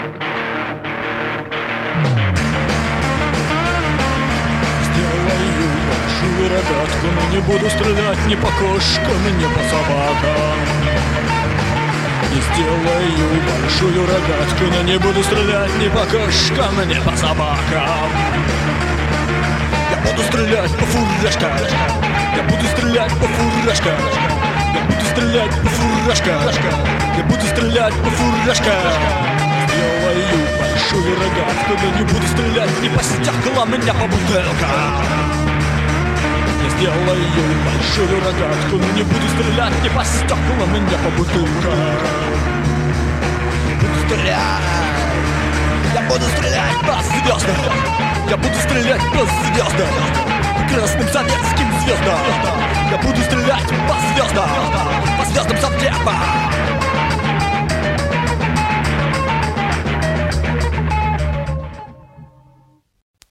Сделаю большую рогатку, но не буду стрелять ни по кошкам, ни по собакам. И сделаю большую рогатку, но не буду стрелять ни по кошкам, ни по собакам. Я буду стрелять по фуражкам, я буду стрелять по фуражкам, я буду стрелять по фуражкам, я буду стрелять по фуражкам. Сделаю большую рогатку, но не буду стрелять ни по стеклам, ни по бутылкам. Я сделаю большую рогатку, но не буду стрелять ни по стеклам, ни по бутылкам. Буду стрелять, я буду стрелять по звездам, я буду стрелять по звездам, красным советским звездам. Я буду стрелять по звездам, по звездам совдепа.